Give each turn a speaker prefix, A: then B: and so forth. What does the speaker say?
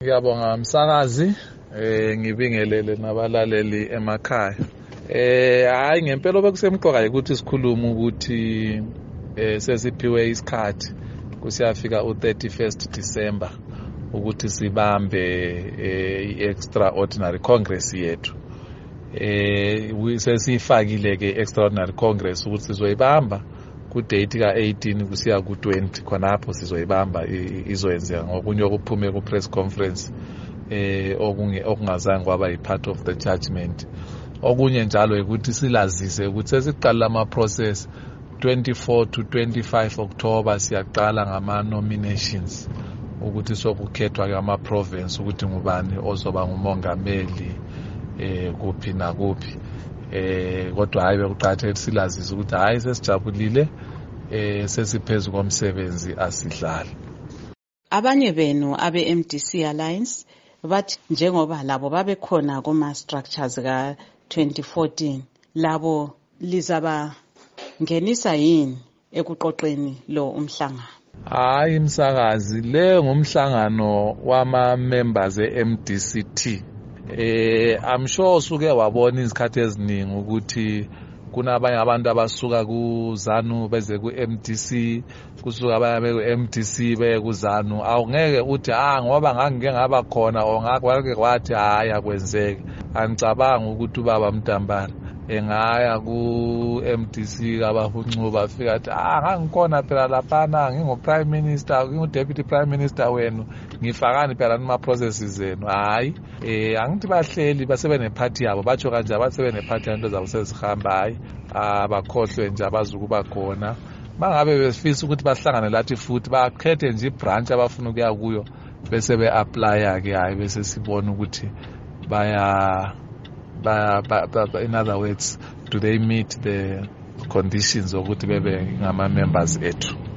A: Ngiyabonga msakazi, ngibingelele nabalaleli emakhaya. Hayi ngempela bekusemqoka ukuthi sikhulume ukuthi sesiphiwe isikhathi kusiyafika u31 December ukuthi sibambe i-extraordinary congress yethu. Sesifakile ke extraordinary congress ukuthi sizoyibamba ku date ka18 kusiya ku20 khonapho sizoyibamba izoyenzeka ngokunye okuphume ku press conference okungazange kwaba part of the judgment. Okunye njalo ukuthi silazise ukuthi sesiqala ama process 24 to 25 October siyaqala ngama nominations ukuthi sokukhethwa kwama province ukuthi ngubani ozoba ngumongameli kuphi na kuphi. Kodwa hayi bekuqhatheka silazise ukuthi hayi sesijabulile sesiphezulu komsebenzi asidlala.
B: Abanye benu abe MDC Alliance bathi njengoba labo babekhona kuma structures ka 2014 labo lizaba ngenisa yini ekuqoqeni lo umhlangano?
A: Hayi msakazi, le ngumhlangano wama members eMDCT. I'm sure usuke wabona izikhathi eziningi ukuthi kunabanye abantu abasuka ku ZANU beze ku MDC, kusuka abanye ku MDC beye ku ZANU. Awungeke uthi ngoba ngangike ngaba khona ongakwake kwathi hayi akwenzeke. Angicabanga ukuthi ubaba Mtambala engaya ku MDC kabahuncuba afika athi ngangikhona phela laphana ngingu prime minister, ngingu deputy prime minister wenu, ngifakani phela noma processes zenu. Hayi angithi bahleli basebene party yabo batsho kanje abasebene party into zabo sezihamba. Hayi abakhohlwe nje abazukuba khona. Mangabe befisa ukuthi bahlangane lathi futhi bakhethe nje ibranch abafuna ukuya kuyo bese beapply ke. Hayi bese sibona ukuthi in other words, do they meet the conditions ukuthi bebe ngama members ethu.